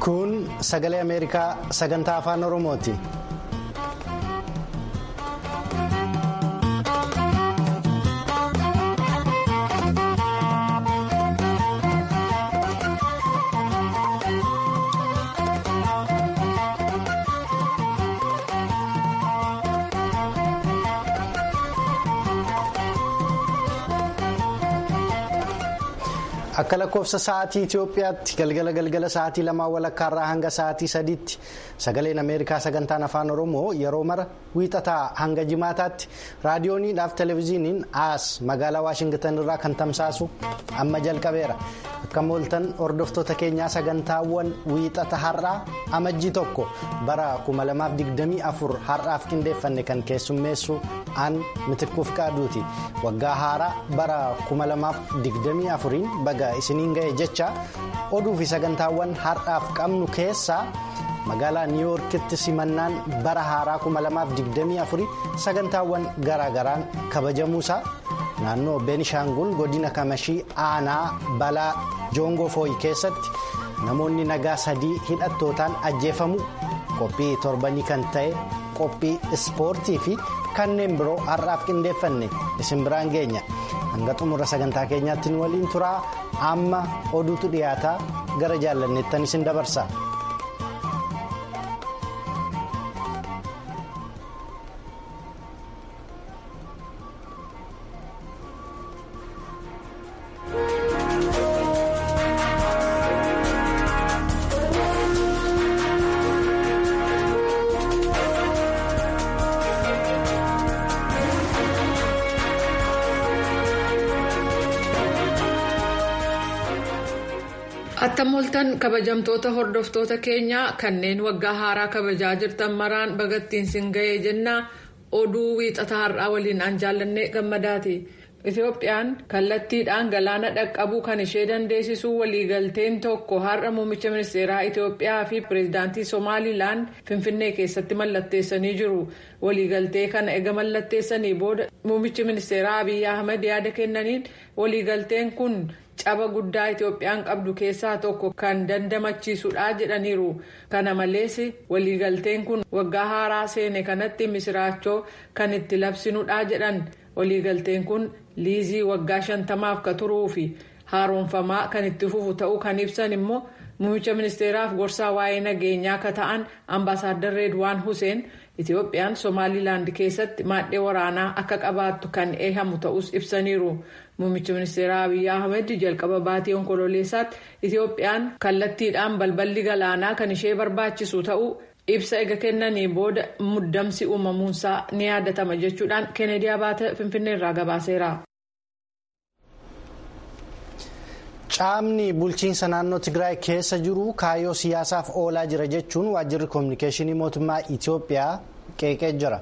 Kun sagalee Ameerikaa sagantaa afaan Oromooti. Akka lakkoofsa sa'aatii Itoophiyaatti galgala sa'aatii 2:00 hanga sa'aatii 3tti sagaleen Ameerikaa sagantaan afaan Oromoo yeroo mara wiixataa hanga jimaataatti raadiyooniidhaaf televezyiiniin as magaalaa Waashingtan irraa kan tamsaasu amma jalqabeera. Akka mooltan hordoftoota keenyaa sagantaawwan wiixata har'aa amajjii 1 bara 2024 har'aaf qindeeffanne kan keessummeessu aan mitikkuuf qaaduuti. Waggaa haaraa bara 2024 baga isiniin ga'e jecha oduu fi sagantaawwan har'aaf qabnu keessaa magaalaa niiwuorkitti simannaan bara haaraa 2024 sagantaawwan garaagaraan kabajamuusaa naannoo beenishaangul godina kamashii aanaa balaa joongoo fooyi keessatti namoonni nagaa 3 hidhattootaan ajjeefamu qophii torbanii kan ta'e qophii ispoortii fi kanneen biroo har'aaf qindeeffanne isin biraan geenya. Hanga xumura sagantaa keenyaatti nu waliin turaa amma oduutu dhiyaataa gara jaallanneettan isin dabarsa. Attamoltan kabajamtoota hordoftoota keenyaa kanneen waggaa haaraa kabajaa jirtan maraan bagattiin sin ga'ee jennaa oduu wiixata har'aa waliin an jaallanne gammadaati. Itoophiyaan kallattiidhaan galaana dhaqqabuu kan ishee dandeessisuu waliigalteen tokko har'a muummicha ministeeraa Itoophiyaa fi pireezidaantii Somaaliilaan Finfinnee keessatti mallatteessanii jiru. Waliigaltee kana ega mallatteessanii booda muummichi ministeeraa Abiyyi Ahmed yaada kennaniin waliigalteen kun caba guddaa Itoophiyaan qabdu keessaa tokko kan dandamachiisudha jedhaniiru. Kana malees waliigalteen kun waggaa haaraa seene kanatti misiraachoo kan itti labsinudha jedhan. Waliigalteen kun liizii waggaa 50 ka turuu fi haaromfamaa kan itti fufu ta'uu kan ibsan immoo muummicha ministeeraaf gorsaa waa'ee nageenyaa ka ta'an ambaasaadar Reedwaan Huseen Itoophiyaan Somaaliilaand keessatti maadhee waraanaa akka qabaattu kan eehamu ta'us ibsaniiru. Muummicha ministeeraa Abiyyi Ahmed jalqaba baatii onkololeessaatti Itoophiyaan kallattiidhaan balballi galaanaa kan ishee barbaachisu ta'uu ibsa ega kennanii booda muddamsi uumamuunsaa ni yaadatama jechuudhaan Kennedy Abaate Finfinneerraa gabaaseera. Caamni bulchiinsa naannoo Tigraay keessa jiru kaayyoo siyaasaaf oolaa jira jechuun waajjirri koominikeeshinii mootummaa Itoophiyaa qeeqee jira.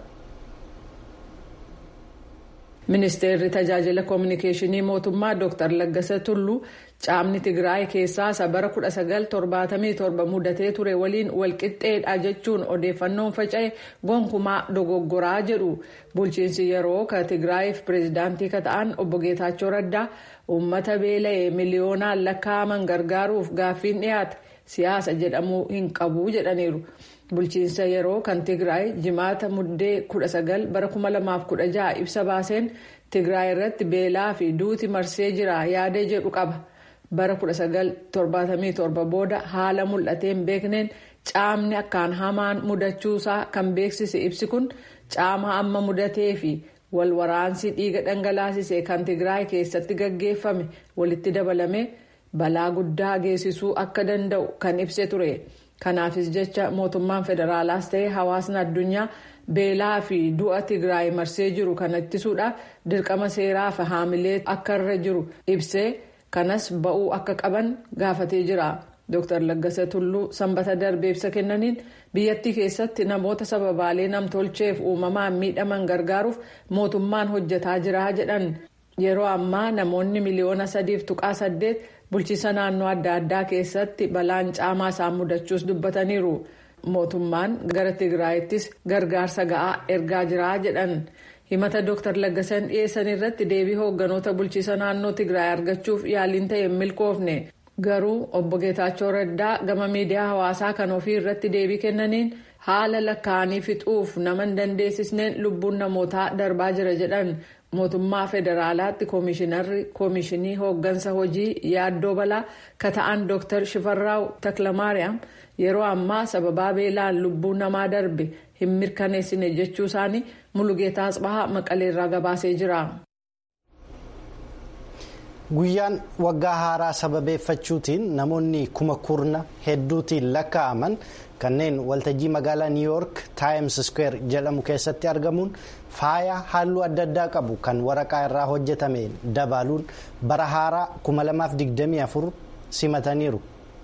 Ministeerri tajaajila koominikeeshinii mootummaa Dr. Laggasa Tulluu caamni Tigraay keessaa bara 1977 mudatee ture waliin walqixxeedha jechuun odeeffannoon faca'e gonkumaa dogoggoraa jedhu. Bulchiinsi yeroo ka Tigraayiif pireezidaantii ka ta'an obbo Geetaachoo Raddaa uummata beela'ee miliyoonaan lakkaa'aman gargaaruuf gaaffiin dhiyaate siyaasa jedhamuu hin qabu jedhaniiru. Bulchiinsa yeroo kan Tigraay jimaata muddee 19 bara 2016 ibsa baaseen Tigraay irratti beelaa fi duuti marsee jira yaada jedhu qaba. Bara 1977 booda haala mul'ateen beekneen caamni akkaan hamaan mudachuusaa kan beeksise ibsi kun caama amma mudatee fi walwaraansi dhiiga dhangalaasise kan Tigraay keessatti gaggeeffame walitti dabalame balaa guddaa geessisuu akka danda'u kan ibse ture. Kanaafis jecha mootummaan federaalaas ta'ee hawaasni addunyaa beelaa fi du'a Tigraay marsee jiru kan ittisuudhaaf dirqama seeraa fi haamilee akka irra jiru ibsee kanas ba'uu akka qaban gaafatee jira. Dr. Laggasa Tulluu sanbata darbee ibsa kennaniin biyyattii keessatti namoota sababaalee namtolcheef uumamaan miidhaman gargaaruuf mootummaan hojjetaa jira jedhan. Yeroo ammaa namoonni miliyoona 3.8 bulchiinsa naannoo adda addaa keessatti balaan caamaa isaan mudachuus dubbataniiru. Mootummaan gara Tigraayittis gargaarsa ga'aa ergaa jira jedhan. Himata Dr. Laggasan dhiyeessan irratti deebii hoogganoota bulchiinsa naannoo Tigraay argachuuf yaaliin ta'e milkoofne. Garuu obbo Geetaachoo Raddaa gama miidiyaa hawaasaa kan ofii irratti deebii kennaniin haala lakkaa'anii fixuuf nama hin dandeessisneen lubbuun namootaa darbaa jira jedhan. Mootummaa federaalaatti koomishinarri koomishinii hooggansa hojii yaaddoo balaa kata'an Dr. Shifarraaw Taklamaariyaam yeroo ammaa sababaa beelaan lubbuun namaa darbe hin mirkaneessine jechuu isaanii Mulugeetaa Asbahaa Maqaleerraa gabaasee jira. Guyyaan waggaa haaraa sababeeffachuutiin namoonni kuma kurna hedduutiin lakkaa'aman kanneen waltajjii magaalaa New York Times Square jedhamu keessatti argamuun faaya halluu adda addaa qabu kan waraqaa irraa hojjetameen dabaluun bara haaraa 2024 simataniiru.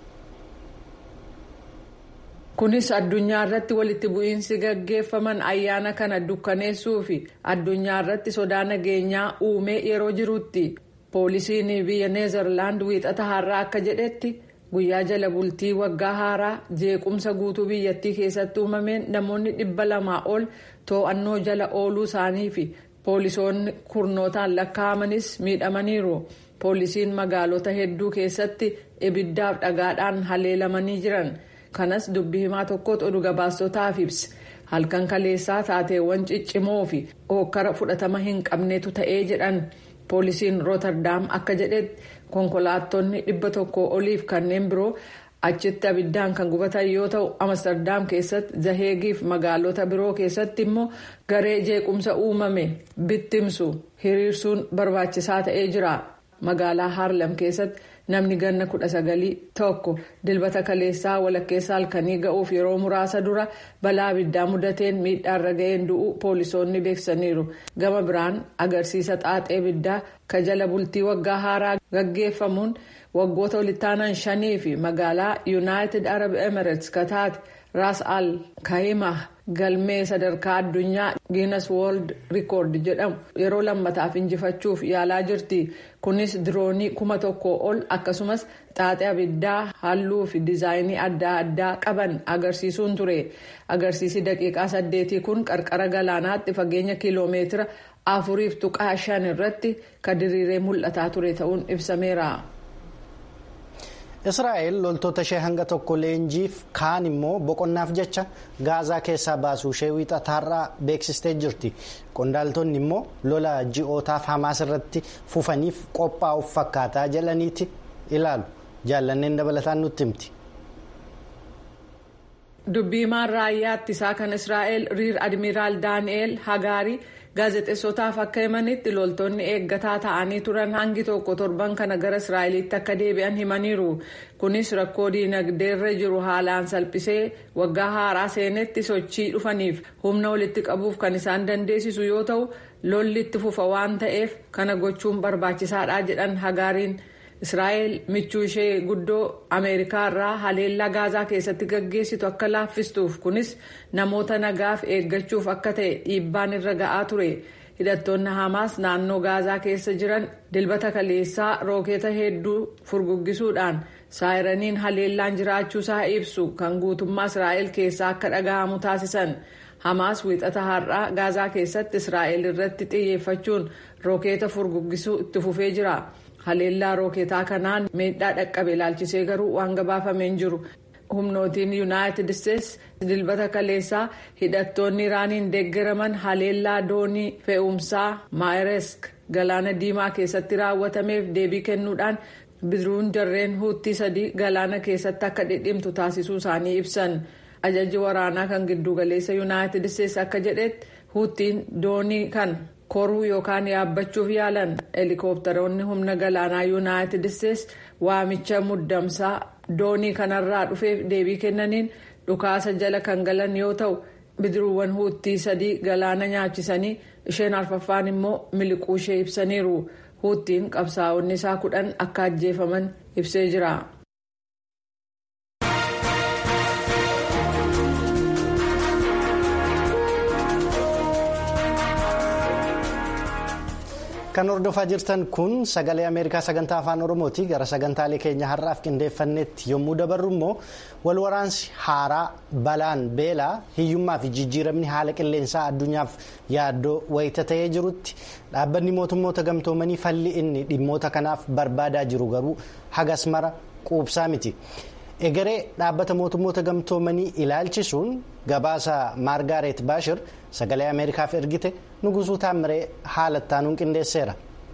Kunis addunyaa irratti walitti bu'iinsi gaggeeffaman ayyaana kana dukkaneessuu fi addunyaa irratti sodaa nageenyaa uumee yeroo jirutti. Poolisiin biyya Neezerlaand wiixata har'aa akka jedhetti guyyaa jala bultii waggaa haaraa jeequmsa guutuu biyyattii keessatti uumameen namoonni 200 ol to'annoo jala ooluu isaanii fi poolisoonni kurnootaan lakkaa'amanis miidhamaniiru. Poolisiin magaalota hedduu keessatti ibiddaaf dhagaadhaan haleelamanii jiran. Kanas dubbii himaa tokkotu oduu gabaastotaaf ibse. Halkan kaleessaa taateewwan ciccimoo fi hokkara fudhatama hin qabnetu ta'ee jedhan. Poolisiin Rootardaam akka jedhetti konkolaattonni 100 oliif kanneen biroo achitti abiddaan kan gubatan yoo ta'u Amsterdam keessatti Zaheegiif magaalota biroo keessatti immoo garee jeequmsa uumame bittimsu hiriirsuun barbaachisaa ta'ee jira. Magaalaa Haarlem keessatti namni ganna 19 tokko dilbata kaleessaa walakkeessa halkanii ga'uuf yeroo muraasa dura balaa abiddaa mudateen miidhaarra ga'een du'u poolisoonni beeksisaniiru. Gama biraan agarsiisa xaaxee abiddaa ka jala bultii waggaa haaraa gaggeeffamuun waggoota walittaanan 5 fi magaalaa United Arab Emirates ka taate Ras Al Khaimah galmee sadarkaa addunyaa Guinness World Record jedhamu yeroo lammataaf injifachuuf yaalaa jirti. Kunis diroonii 1,000 ol akkasumas xaaxee abiddaa halluu fi diizaayinii adda addaa qaban agarsiisuun ture. Agarsiisi daqiiqaa 8 kun qarqara galaanaatti fageenya kiiloomeetira 4.5 irratti kan diriiree mul'ataa ture ta'uun ibsameera. Israa'el loltoota ishee hanga tokko leenjiif kaan immoo boqonnaaf jecha gaazaa keessaa baasuu ishee wiixata har'aa beeksistee jirti. Qondaaltonni immoo lola ji'ootaaf Hamaas irratti fufaniif qophaa'uuf fakkaataa jedhaniiti ilaalu. Jaallanneen dabalataan nutti himti. Dubbii himaan raayyaa ittisaa kan Israa'el Riir Admiraal Daani'eel Hagaarii gaazexeessotaaf akka himanitti loltoonni eeggataa ta'anii turan hangi tokko torban kana gara Israa'elitti akka deebi'an himaniiru. Kunis rakkoo diinagdeerra jiru haalaan salphisee waggaa haaraa seenetti sochii dhufaniif humna walitti qabuuf kan isaan dandeessisu yoo ta'u lolli itti fufa waan ta'eef kana gochuun barbaachisaadha jedhan Hagaariin. Israa'el michuu ishee guddoo Ameerikaa irraa haleellaa gaazaa keessatti gaggeessitu akka laaffistuuf kunis namoota nagaaf eeggachuuf akka ta'e dhiibbaan irra ga'aa ture. Hidhattoonni Hamaas naannoo gaazaa keessa jiran dilbata kaleessaa rookeeta hedduu furguggisuudhaan saayiraniin haleellaan jiraachuusaa ibsu kan guutummaa Israa'el keessaa akka dhaga'amu taasisan. Hamaas wiixata har'aa gaazaa keessatti Israa'el irratti xiyyeeffachuun rookeeta furguggisuu itti fufee jira. Haleellaa rooketaa kanaan miidhaa dhaqqabe ilaalchisee garuu waan gabaafameen jiru. Humnootiin Yuunaayitid Isteetsi dilbata kaleessaa hidhattoonni Iraaniin deeggaraman haleellaa doonii fe'umsaa Maayiresk galaana diimaa keessatti raawwatameef deebii kennuudhaan bidiruun jarreen huuttii 3 galaana keessatti akka dhidhimtu taasisuu isaanii ibsan. Ajajji waraanaa kan giddugaleessa Yuunaayitid Isteetsi akka jedhetti huuttiin doonii kan koruu yookaan yaabbachuuf yaalan heelikooptaroonni humna galaanaa Yuunaayitid Isteetsi waamicha muddamsaa doonii kanarraa dhufeef deebii kennaniin dhukaasa jala kan galan yoo ta'u bidiruuwwan huuttii 3 galaana nyaachisanii isheen arfaffaan immoo miliquu ishee ibsaniiru. Huuttiin qabsaa'onni isaa 10 akka ajjeefaman ibsee jira. Kan hordofaa jirtan kun sagalee Ameerikaa sagantaa afaan Oromooti. Gara sagantaalee keenya har'aaf qindeeffannetti yommuu dabarru immoo walwaraansi haaraa balaan beelaa hiyyummaa fi jijjiiramni haala qilleensaa addunyaaf yaaddoo wayita ta'ee jirutti dhaabbanni mootummoota gamtoomanii falli inni dhimmoota kanaaf barbaadaa jiru garuu hagas mara quubsaa miti. Egeree dhaabbata mootummoota gamtoomanii ilaalchisuun gabaasa Maargaaret Baashir sagalee Ameerikaaf ergite Nugusuu Taammiree haalattaanuun qindeesseera.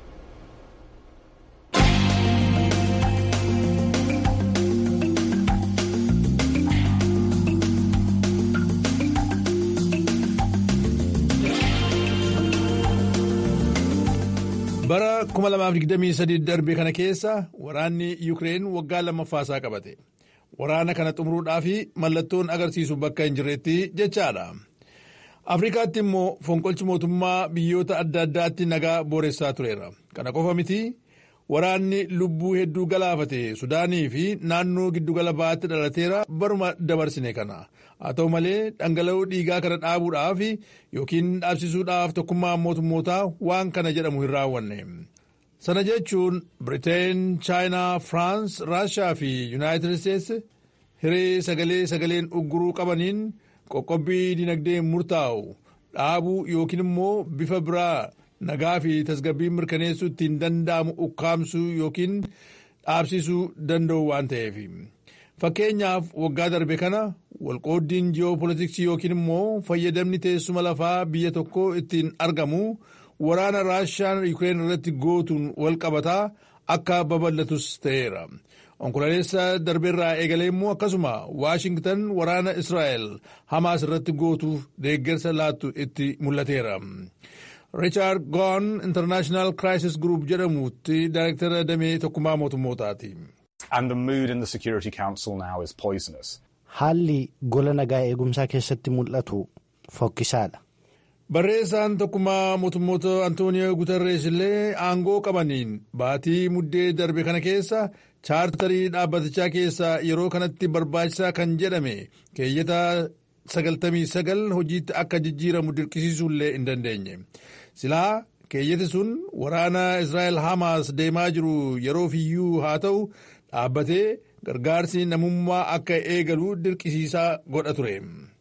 bara 2023 darbe kana keessa waraanni Yuukireen waggaa lammaffaasaa qabate. Waraana kana xumuruudhaaf mallattoon agarsiisu bakka hin jirretti jechaadha. Afrikaatti immoo fonqolchi mootummaa biyyoota adda addaatti nagaa booressaa tureera. Kana qofa miti waraanni lubbuu hedduu galaafate Sudaanii fi naannoo giddugala baatti dhalateera baruma dabarsine kana. Haa ta'u malee dhangala'uu dhiigaa kana dhaabuudhaaf yookiin dhaabsisuudhaaf tokkummaa mootummootaa waan kana jedhamu hin raawwanne. Sana jechuun Biriteen, Chaayinaa, Firaans, Raashiyaa fi Yuunaayitid Isteetsi hiree sagaleen ugguruu qabaniin qoqqobbii dinagdee murtaa'u dhaabuu yookiin immoo bifa biraa nagaa fi tasgabbii mirkaneessuu ittiin danda'amu ukkaamsuu yookiin dhaabsisuu danda'u waan ta'eef. Fakkeenyaaf waggaa darbe kana walqooddiin ji'oopolitiksii yookiin immoo fayyadamni teessuma lafaa biyya tokko ittiin argamu waraana Raashiyaan Yuukireen irratti gootuun wal qabataa akka babal'atus ta'eera. Onkololeessa darbeerraa eegalee immoo akkasuma Waashingtan waraana Israa'el Hamaas irratti gootuuf deeggarsa laattu itti mul'ateera. Richard Gowan International Crisis Group jedhamutti daayirektara damee tokkummaa mootummootaati. And the mood in the Security Council now is poisonous. Haalli gola nagaa eegumsaa keessatti mul'atu fokkisaadha. Barreessaan tokkummaa mootummoota Antooniyo Guterres illee aangoo qabaniin baatii muddee darbe kana keessa chaartarii dhaabbatichaa keessa yeroo kanatti barbaachisaa kan jedhame keeyyata 99 hojiitti akka jijjiiramu dirqisiisuu illee hin dandeenye. Silaa keeyyati sun waraana Israa'el Hamaas deemaa jiru yeroo fiyyuu haa ta'u dhaabbatee gargaarsi namummaa akka eegalu dirqisiisaa godha ture.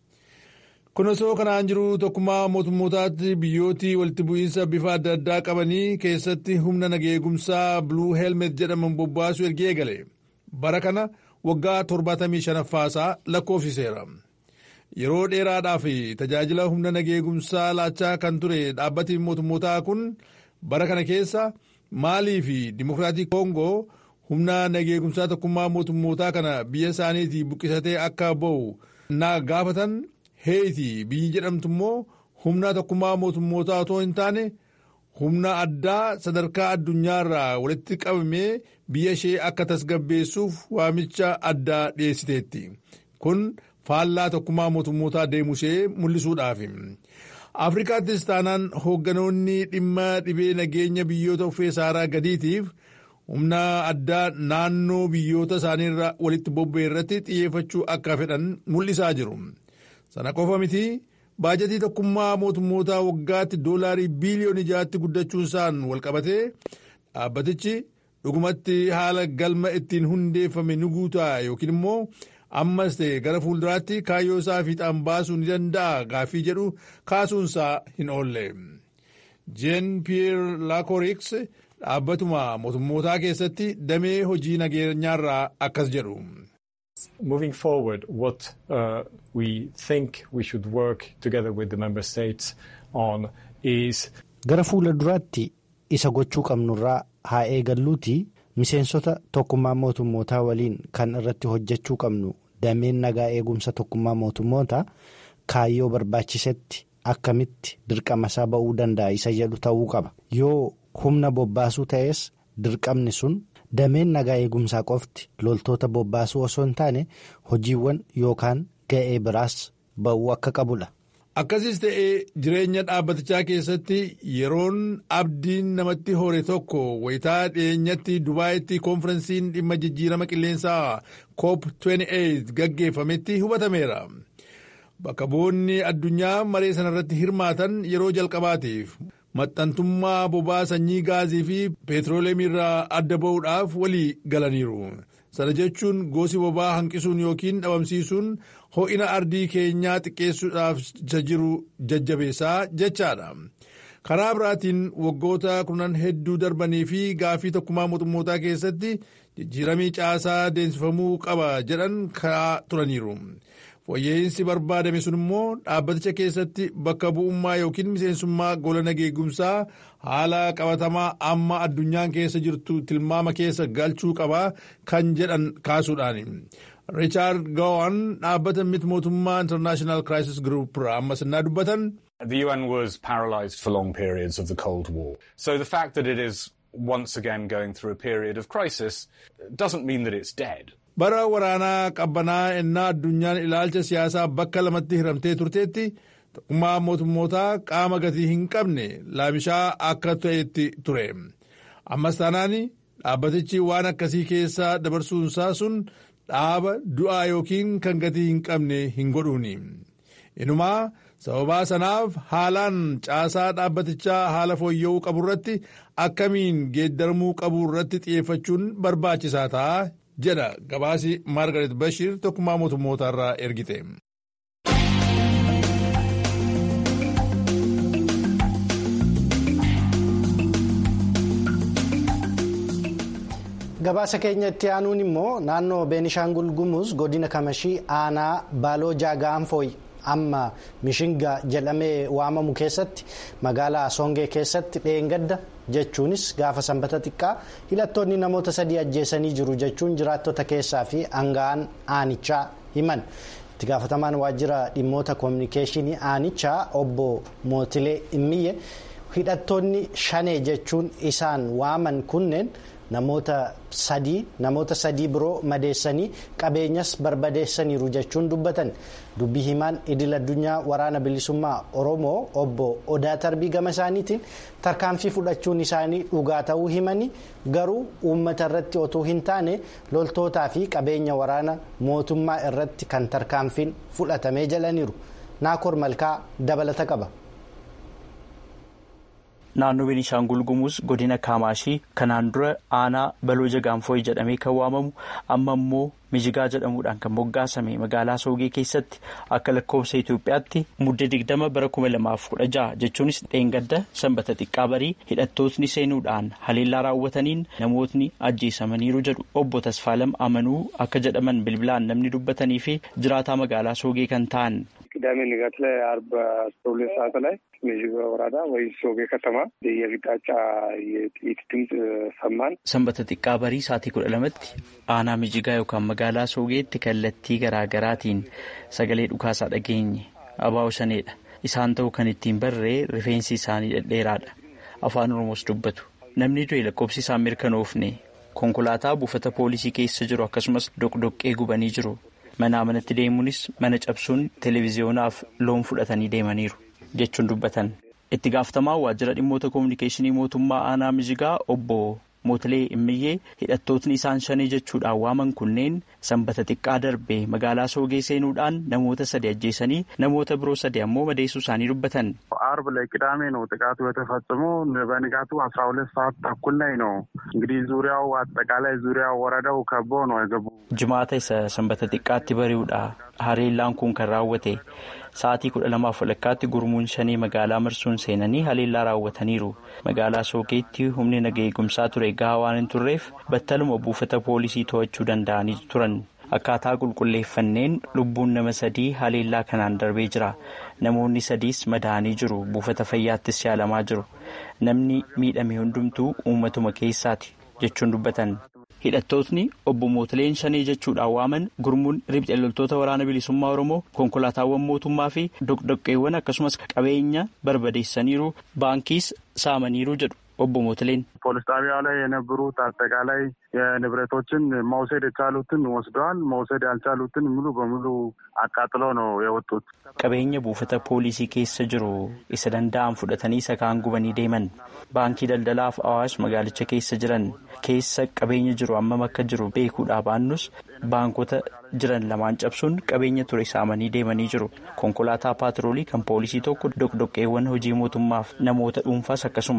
Kun osoo kanaan jiru tokkummaa mootummootaatti biyyooti walitti bu'iinsa bifa adda addaa qabanii keessatti humna nageegumsaa Blue Helmet jedhaman bobbaasuu erga eegale. Bara kana waggaa 75ffaasaa lakkoofsiseera. Yeroo dheeraadhaaf tajaajila humna nageegumsaa laachaa kan ture dhaabbati mootummootaa kun bara kana keessa Maalii fi Dimokiraatik Koongoo humna nageegumsaa tokkummaa mootummootaa kana biyya isaaniitii buqqisatee akka ba'u na gaafatan. Heetii biyyi jedhamtu immoo humna tokkummaa mootummootaa otoo hin taane humna addaa sadarkaa addunyaarraa walitti qabamee biyya ishee akka tasgabbeessuuf waamicha addaa dhiyeessiteetti. Kun faallaa tokkummaa mootummootaa deemuu ishee mul'isuudhaaf. Afrikaattis taanaan hoogganoonni dhimma dhibee nageenya biyyoota uffee saaraa gadiitiif humna addaa naannoo biyyoota isaaniirra walitti bobba'e irratti xiyyeeffachuu akka fedhan mul'isaa jiru. Sana qofa miti baajatii tokkummaa mootummootaa waggaatti $6 biliyoonii guddachuun isaan walqabatee dhaabbatichi dhugumatti haala galma ittiin hundeeffame ni guutaa yookiin immoo ammas ta'e gara fuulduraatti kaayyoo isaa fiixaan baasuu ni danda'a gaaffii jedhu kaasuunsaa hin oolle. Jean Pierre Lacroix dhaabbatuma mootummootaa keessatti damee hojii nageenyaarraa akkas jedhu. Moving forward, what we think we should work together with the member states on is. Gara fuula duraatti isa gochuu qabnurraa haa eegalluuti miseensota tokkummaa mootummootaa waliin kan irratti hojjechuu qabnu dameen nagaa eegumsa tokkummaa mootummoota kaayyoo barbaachisetti akkamitti dirqama isaa ba'uu danda'a isa jedhu ta'uu qaba. Yoo humna bobbaasuu ta'es dirqamni sun. Dameen nagaa eegumsaa qofti loltoota bobbaasuu osoo hin taane hojiiwwan yookaan ga'ee biraas ba'uu akka qabudha. Akkasis ta'ee jireenya dhaabbatichaa keessatti yeroon abdiin namatti hore tokko wayitaa dhiyeenyatti Dubaayitti koonfiransiin dhimma jijjiirama qilleensaa COP28 gaggeeffametti hubatameera. Bakka bu'oonni addunyaa maree sanarratti hirmaatan yeroo jalqabaatiif. Maxxantummaa boba'aa sanyii gaazii fi peetirooleemii irraa adda ba'uudhaaf walii galaniiru. Sana jechuun gosi boba'aa hanqisuun yookiin dhabamsiisuun ho'ina ardii keenyaa xiqqeessuudhaaf jiru jajjabeessaa jechaadha. Karaa biraatiin waggoota 10 hedduu darbanii fi gaaffii tokkummaa mootummootaa keessatti jijjiiramii caasaa deemsifamuu qaba jedhan kaa'aa turaniiru. Fooyya'insi barbaadame sun immoo dhaabbaticha keessatti bakka bu'ummaa yookiin miseensummaa gola nageegumsaa haala qabatamaa amma addunyaan keessa jirtu tilmaama keessa galchuu qaba kan jedhan kaasuudhaan. Richard Gowan dhaabbata miti mootummaa International Crisis Group ammas innaa dubbatan. The UN was paralyzed for long periods of the Cold War. So the fact that it is once again going through a period of crisis doesn't mean that it's dead. Bara waraanaa qabbanaa ennaa addunyaan ilaalcha siyaasaa bakka lamatti hiramtee turteetti tokkummaa mootummootaa qaama gatii hin qabne laamishaa akka ta'etti ture. Ammas taanaan dhaabbatichi waan akkasii keessa dabarsuunsaa sun dhaaba du'aa yookiin kan gatii hin qabne hin godhuuni. Inumaa sababaa sanaaf haalaan caasaa dhaabbatichaa haala fooyya'uu qabu irratti akkamiin geeddaramuu qabu irratti xiyyeeffachuun barbaachisaa ta'a jedha gabaasi Margaret Bashir tokkummaa mootummootaa irraa ergite. Gabaasa keenya itti aanuun immoo naannoo Beenishaangul Gumuz godina Kamashii aanaa Baalojaa Gaanfooy amma Mishinga jedhamee waamamu keessatti magaalaa Songee keessatti dheengadda jechuunis gaafa sanbata xiqqaa hidhattoonni namoota 3 ajjeesanii jiru jechuun jiraattota keessaa fi aanga'aan aanichaa himan. Itti gaafatamaan waajjira dhimmoota koominikeeshinii aanichaa obbo Mootilee Immiyye hidhattoonni shanee jechuun isaan waaman kunneen namoota sadii biroo madeessanii qabeenyas barbadeessaniiru jechuun dubbatan. Dubbii himaan idil addunyaa waraana bilisummaa Oromoo obbo Odaa Tarbii gama isaaniitiin tarkaanfii fudhachuun isaanii dhugaa ta'uu himanii garuu uummata irratti otoo hin taane loltootaa fi qabeenya waraana mootummaa irratti kan tarkaanfiin fudhatamee jalaniiru. Naakoor Malkaa dabalata qaba. Naannoo Beenishaangul Gumuz godina Kaamaashii kanaan dura aanaa Balooja Gaanfooy jedhamee kan waamamu amma immoo Mijigaa jedhamuudhaan kan moggaasame magaalaa Soogee keessatti akka lakkoofsa Itoophiyaatti muddee 20 bara 2016 jechuunis dheengadda sanbata xiqqaa barii hidhattootni seenuudhaan haleellaa raawwataniin namootni ajjeesamaniiru jedhu obbo Tasfaalam Amanuu akka jedhaman bilbilaan namni dubbatanii fi jiraataa magaalaa Soogee kan ta'an. ቅዳሜ ንጋት ላይ 12 ሰዓት ላይ ሚጅጋ ወረዳ ወይ ሶጌ ከተማ የግዳጫ የጥይት ድምጽ ሰማን። ሰንበተ xiqqaa barii sa'aatii 12tti aanaa Mijigaa yookaan magaalaa Soogeetti kallattii garaagaraatiin sagalee dhukaasaa dhageenye abaa'oo shaneedha. Isaan ta'uu kan ittiin barree rifeensi isaanii dhedheeraadha. Afaan Oromoos dubbatu. Namni du'e lakkoofsi isaan mirkanoofne konkolaataa buufata poolisii keessa jiru akkasumas doqdoqqee gubanii jiru. Manatti deemuunis mana cabsuun televiziyonaaf loon fudhatanii deemaniiru jechuun dubbatan. Itti gaafatamaa waajjira dhimmoota koominikeeshinii mootummaa aanaa Mijigaa obbo Mootilee Immiyyee hidhattootni isaan shanii jechuudhaan waaman kunneen sanbata xiqqaa darbee magaalaa Soogee seenuudhaan namoota 3 ajjeesanii namoota biroo 3 ammoo madeessuu isaanii dubbatan. አርብ ላይ ቅዳሜ ነው ጥቃቱ የተፈጸመው በንጋቱ 12 ሰዓት ተኩል ላይ ነው እንግዲህ ዙሪያው አጠቃላይ ዙሪያው ወረዳው ከቦ ነው የገቡ Jimaata isa sanbata xiqqaatti bari'uudha haleellaan kun kan raawwate sa'aatii 12:00 gurmuun shanii magaalaa marsuun seenanii haleellaa raawwataniiru. Magaalaa Soogeetti humni nagaa eegumsaa ture gahaa waan hin turreef battaluma buufata poolisii to'achuu danda'anii turan. Akkaataa qulqulleeffanneen lubbuun nama 3 haleellaa kanaan darbee jira. Namoonni 3s madaa'anii jiru. Buufata fayyaattis yaalamaa jiru. Namni miidhame hundumtuu uummatuma keessaati jechuun dubbatan. Hidhattootni obbo Mootileen shanee jechuudhaan waaman gurmuun riphxee loltoota waraana bilisummaa Oromoo konkolaataawwan mootummaa fi doqdoqqeewwan akkasumas qabeenya barbadeessaniiru baankiis saamaniiru jedhu obbo Mootileen. ፖሊስ ጣቢያው ላይ የነበሩት አጠቃላይ የንብረቶችን መውሰድ የቻሉትን ወስደዋል። መውሰድ ያልቻሉትን ሙሉ በሙሉ አቃጥለው ነው የወጡት። Qabeenya buufata poolisii keessa jiru isa danda'an fudhatanii isa kaan gubanii deeman. Baankii daldalaaf Awaash magaalicha keessa jiran keessa qabeenya jiru hammam akka jiru beekuudhaa baannus baankota jiran lamaan cabsuun qabeenya ture saamanii deemanii jiru. Konkolaataa paatroolii kan poolisii tokko doqdoqqeewwan hojii mootummaaf namoota dhuunfaas akkasuma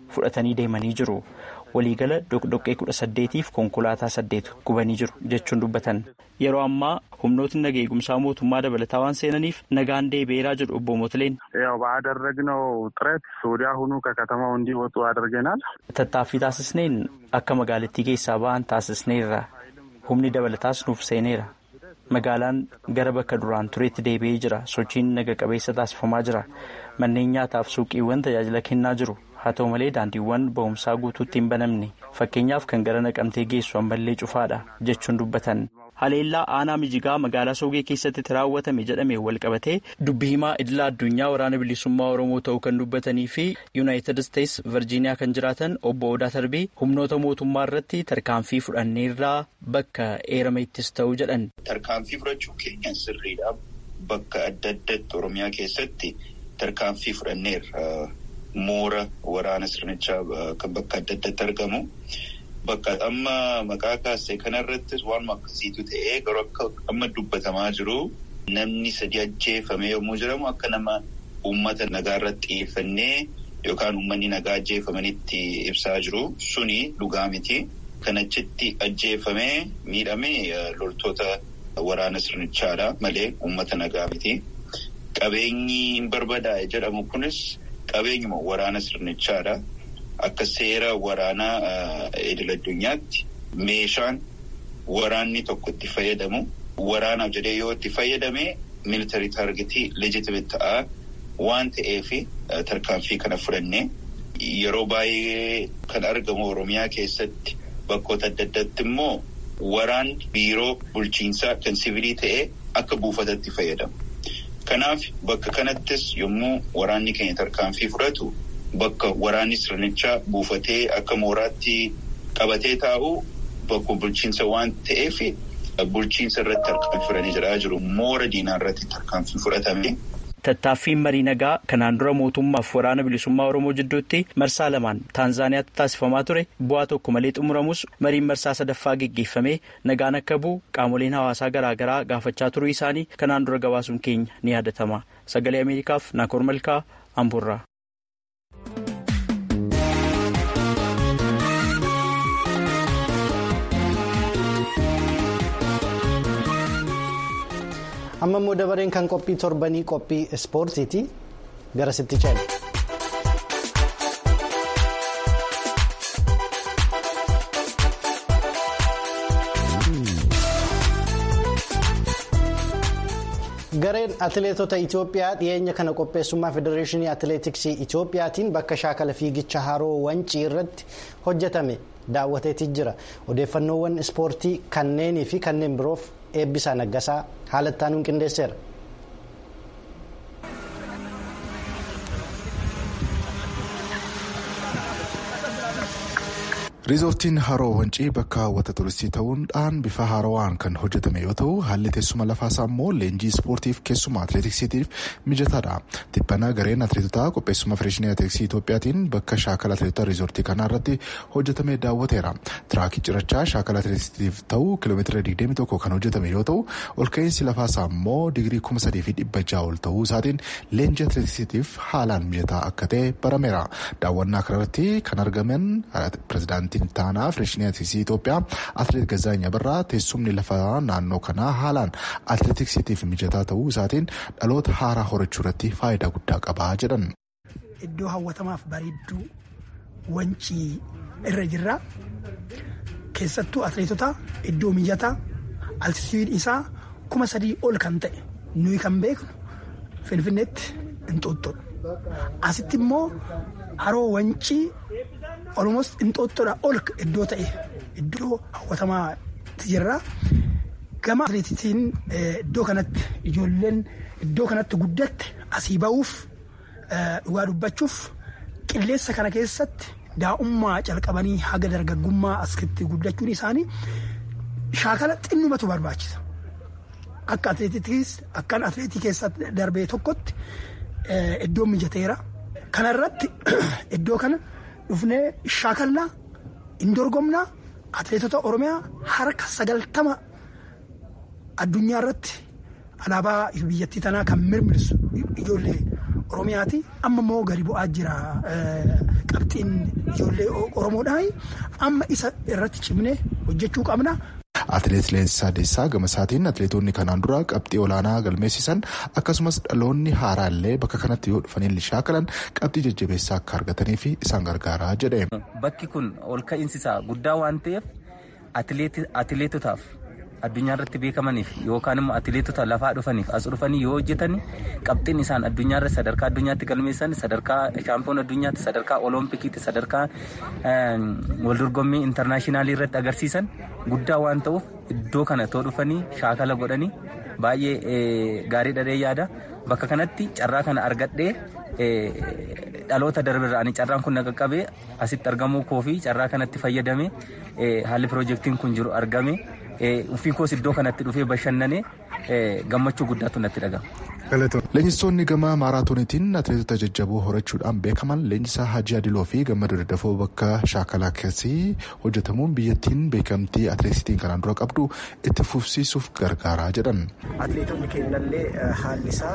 fudhatanii deemanii jiru. Waliigala doqdoqqee 18 konkolaataa 8 gubanii jiru jechuun dubbatan. Yeroo ammaa humnootni nagaa eegumsaa mootummaa dabalataa waan seenaniif nagaan deebi'eeraa jedhu obbo Motileen. ያው ባደረግነው ጥረት ወዲያውኑ ከከተማው እንዲወጡ አድርገናል። Tattaaffii taasisneen akka magaalattii keessaa ba'an taasisneerra. Humni dabalataas nuuf seeneera. Magaalaan gara bakka duraan tureetti deebi'ee jira. Sochiin naga qabeessa taasifamaa jira. Manneen nyaataaf suuqiiwwan tajaajila kennaa jiru. Haa ta'u malee daandiiwwan ba'umsaa guutuutti hin banamne. Fakkeenyaaf kan gara Naqamtee geessu ammallee cufaadha jechuun dubbatan. Haleellaa aanaa Mijigaa magaalaa Soogee keessatti raawwatame jedhame walqabatee dubbii himaa idila addunyaa waraana bilisummaa Oromoo ta'uu kan dubbatanii fi Yuunaayitid Isteets Virjiiniyaa kan jiraatan obbo Odaa Tarbii humnoota mootummaa irratti tarkaanfii fudhanneerraa bakka eerama ittis ta'uu jedhan. Tarkaanfii fudhachuu keenya sirriidha. Bakka adda addaatti Oromiyaa keessatti tarkaanfii fudhanneerra. Moora waraana sirnichaa kan bakka adda addaatti argamu. Bakka amma maqaa kaasee kanarrattis waan akkasiitu ta'ee garuu akka amma dubbatamaa jiru namni 3 ajjeefamee yommuu jedhamu akka nama uummata nagaa irratti xiyyeeffannee yookaan uummanni nagaa ajjeefamanitti ibsaa jiru suni dhugaa miti. Kan achitti ajjeefamee miidhamee loltoota waraana sirnichaadha malee uummata nagaa miti. Qabeenyi hin barbadaa'e jedhamu kunis qabeenyuma waraana sirnichaadha. Akka seera waraanaa idil addunyaatti meeshaan waraanni tokko itti fayyadamu waraanaaf jedhee yoo itti fayyadame military targetii legitimate ta'a waan ta'eef tarkaanfii kana fudhanne yeroo baay'ee kan argamu Oromiyaa keessatti bakkoota adda addaatti immoo waraanni biiroo bulchiinsaa kan siviilii ta'ee akka buufatatti fayyadamu. Kanaaf bakka kanattis yommuu waraanni keenya tarkaanfii fudhatu. Bakka waraanni sirnichaa buufatee akka mooraatti qabatee taa'u bakka bulchiinsa waan ta'eef bulchiinsa irratti tarkaanfii fudhanii jiraa jiru. Moora diinaa irratti tarkaanfii fudhatame. Tattaaffiin marii nagaa kanaan dura mootummaaf waraana bilisummaa Oromoo jidduutti marsaa lamaan Taanzaaniyaatti taasifamaa ture bu'aa tokko malee xumuramus mariin marsaa sadaffaa geggeeffamee nagaan akka bu'u qaamoleen hawaasaa garaagaraa gaafachaa turuu isaanii kanaan dura gabaasuun keenya ni yaadatama. Sagalee Ameerikaaf Naakoor Malkaa Amboorraa. Amma immoo dabareen kan qophii torbanii qophii ispoortiiti gara sitti ceena. Gareen atileetota Itoophiyaa dhiyeenya kana qopheessummaa Federeeshinii Atileetiksii Itoophiyaatiin bakka shaakala fiigicha haroo wancii irratti hojjetame daawwateetii jira. Odeeffannoowwan ispoortii kanneenii fi kanneen biroof Eebbisaa Naggasaa haalattaanuun qindeesseera. Riizortiin haroo wancii bakka hawwata turistii ta'uudhaan bifa haarawaan kan hojjetame yoo ta'u haalli teessuma lafaasaa immoo leenjii ispoortiif keessumaa atileetiksiitiif mijataadha. Tibbana gareen atileetotaa qopheessummaa Federeeshinii Atileetiksii Itoophiyaatiin bakka shaakala atileetota riizortii kanaa irratti hojjetame daawwateera. Tiraakii cirrachaa shaakala atileetiksiitiif ta'u kiiloomeetira 21 kan hojjetame yoo ta'u olka'iinsi lafaasaa immoo digirii 3,600 ol ta'uu isaatiin leenjii atileetiksiitiif haalaan mijataa akka ta'e barameera. Daawwannaa kanarratti kan argaman pirezidaantii Taanaa Federeeshinii Atileetiksii Itoophiyaa Atileet Gazaany Abarraa teessumni lafaa naannoo kanaa haalaan atileetiksiitiif mijataa ta'uu isaatiin dhaloota haaraa horachuu irratti faayidaa guddaa qabaa jedhan. Iddoo hawwatamaaf bareedduu wancii irra jirra. Keessattuu atileetota iddoo mijataa altituudiin isaa 3,000 ol kan ta'e nuyi kan beeknu Finfinneetti Inxooxxoodha. Asitti immoo haroo wancii almost Inxooxxoodha ol iddoo ta'e iddoo hawwatamaatti jirra. Gama atileetiksiin iddoo kanatti ijoolleen iddoo kanatti guddatte asii ba'uuf dhugaa dubbachuuf qilleensa kana keessatti daa'ummaa calqabanii haga dargaggummaa asitti guddachuun isaanii shaakala xinnumatu barbaachisa. Akka atileetiksiis akkan atileetii keessatti darbee tokkotti iddoo mijateera. Kana irratti iddoo kana dhufnee shaakallaa hin dorgomnaa atileetota Oromiyaa harka 90 addunyaa irratti alaabaa biyyattii tanaa kan mirmirsu ijoollee Oromiyaati. Amma immoo gadi bu'aa jira qabxiin ijoollee Oromoodhaa. Amma isa irratti cimnee hojjechuu qabna. Atileet Leensaa Deessaa gama isaatiin atileetonni kanaan dura qabxii olaanaa galmeessisan akkasumas dhaloonni haaraallee bakka kanatti yoo dhufanii shaakalan qabxii jajjabeessaa akka argataniif isaan gargaaraa jedhe. Bakki kun ol ka'iinsi isaa guddaa waan ta'eef atileetotaaf addunyaa irratti beekamaniif yookaan immoo atileetota lafaa dhufaniif as dhufanii yoo hojjetan qabxiin isaan addunyaa irratti sadarkaa addunyaatti galmeessan sadarkaa shaampiyoon addunyaatti sadarkaa oloompikiitti sadarkaa waldorgommii intarnaashinaallii irratti agarsiisan guddaa waan ta'uuf iddoo kana too dhufanii shaakala godhanii baay'ee gaarii dhadhee yaada bakka kanatti carraa kana argadhee dhaloota darbeerraan carraan kun na qaqqabee asitti argamuu koo fi carraa kanatti fayyadame haalli piroojeektiin kun jiru argame. Ufii koos iddoo kanatti dhufee bashannanee gammachuu guddaatu natti dhaga'ama. Leenjistoonni gama maaraatooniitiin atileetota jajjaboo horachuudhaan beekaman leenjisaa Hajji Adiloo fi Gammadoo Daddafoo bakka shaakalaa keessatti hojjetamuun biyyattiin beekamtii atileetiksiin kanaan dura qabdu itti fufsiisuuf gargaaraa jedhan. Atileetonni keenyallee haalli isaa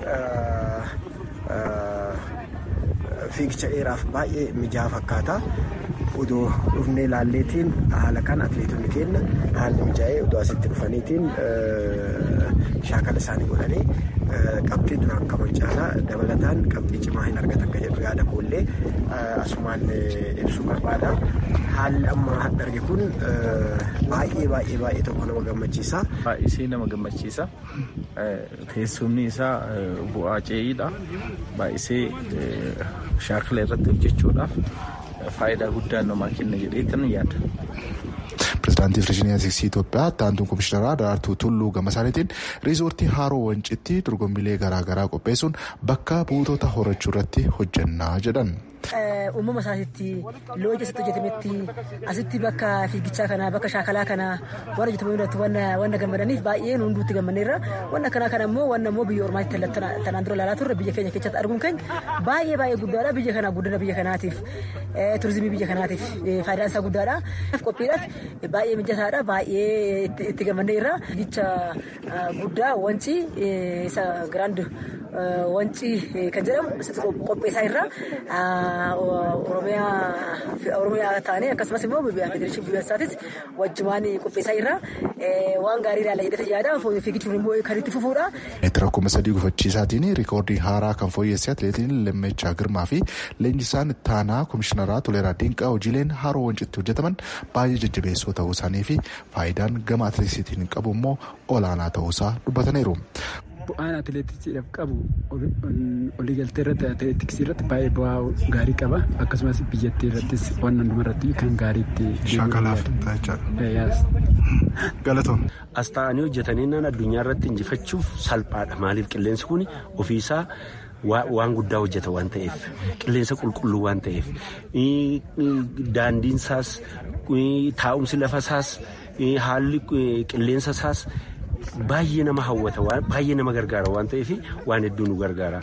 fiigicha dheeraaf baay'ee mijaa'aa fakkaata. Odoo dhufnee ilaalleetiin haala kan atileetonni keenya haalli mijaa'ee odoo asitti dhufaniitiin shaakala isaanii godhanii qabxii duraan qaban caalaa dabalataan qabxii cimaa hin argatan kan jedhu yaada koollee asumaan ibsuu barbaada. Haalli amma hadda arge kun baay'ee tokko nama gammachiisa. Baay'isee nama gammachiisa. Teessumni isaa bu'aa ce'iidha. Baay'isee shaakala irratti hojjechuudhaaf faayidaa guddaa namaa kenna jedhee kan yaada. Pireezidaantii Federeeshinii Atileetiksii Itoophiyaa Taantuun Komishiinaraa Daraartuu Tulluu gama isaaniitiin riizoortii Haaroo Wancitti dorgommiilee garaagaraa qopheessuun bakka buutota horachuu irratti hojjannaa jedhan. Uumama isaatiitti looja asitti hojjetametti asitti bakka fiigichaa kanaa bakka shaakalaa kanaa waan hojjetamu irratti wanna gammadaniif baay'ee hunduutti gammanneerra. Wanna kanaa kana immoo wanna immoo biyya ormaatti tanaan dura ilaalaa turre biyya keenya keessatti arguun keenya baay'ee guddaadha. Biyya kanaa guddina biyya kanaatiif turizimii biyya kanaatiif faayidaan isaa guddaadha. Qophiidhaaf baay'ee mijataadha. Baay'ee itti gammanneerra. Fiigicha guddaa wancii isa giraand wancii kan jedhamu qopheessaa irra. Oromiyaa taanee akkasumas immoo federeeshinii biyyaalessaatis wajjumaan qopheessaa irra waan gaarii ilaala jedhee yaada fiigichuun immoo kan itti fufuudha. Meetira 3,000 gufachiisaatiin riikoordii haaraa kan fooyyesse atileetiin Lammechaa Girmaa fi leenjisaan ittaanaa komishiinaraa Toleeraa Dinqaa hojiileen Haaroo Wancitti hojjetaman baay'ee jajjabeessoo ta'uu isaanii fi faayidaan gama atileetiksiitiin qabu immoo olaanaa ta'uusaa dubbataniiru. Bu'aan atileetiksiidhaaf qabu waliigaltee irratti atileetiksii irratti baay'ee bu'aa gaarii qaba. Akkasumas biyyattii irrattis waan hunduma irratti kan gaariitti shaakalaaf galatoon. As ta'anii hojjetanii addunyaa irratti injifachuuf salphaadha. Maaliif qilleensi kun ofiisaa waan guddaa hojjeta waan ta'eef qilleensa qulqulluu waan ta'eef daandiinsaas taa'umsi lafasaas haalli qilleensa isaas. Baay'ee nama hawwata baay'ee nama gargaara waan ta'eef waan hedduu nu gargaara.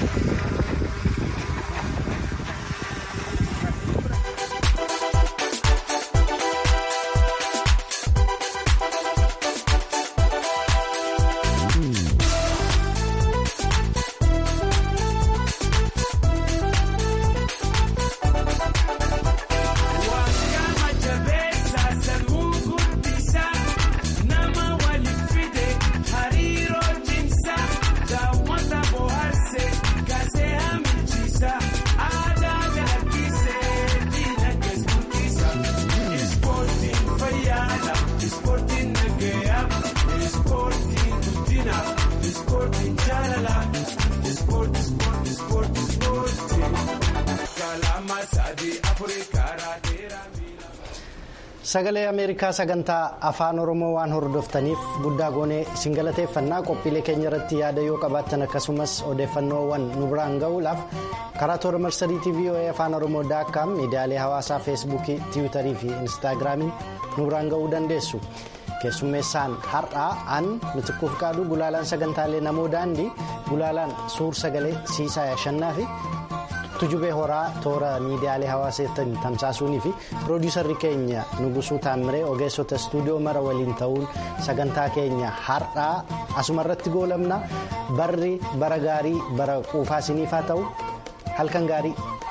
Sagalee Ameerikaa sagantaa afaan Oromoo waan hordoftaniif guddaa goonee isin galateeffannaa. Qophiilee keenya irratti yaada yoo qabaattan akkasumas odeeffannoowwan nu biraan ga'uudhaaf karaa toora marsariitii VOA afaan Oromoo.com miidiyaalee hawaasaa feesbuukii tiwiitarii fi instaagiraamiin nu biraan ga'uu dandeessu. Keessummeessaan har'aa Mitiquuf Qaaduu, gulaalaan sagantaalee namoo daandii, gulaalaan suur sagalee Siisaa Yashannaa fi Tujubee Horaa toora miidiyaalee hawaasaatiin tamsaasuunii fi piroodiisarri keenya Nugusuu Taammiree ogeessota istuudiyoo mara waliin ta'uun sagantaa keenya har'aa asumarratti goolabna barri bara gaarii bara quufaa isiniif haa ta'u halkan gaarii.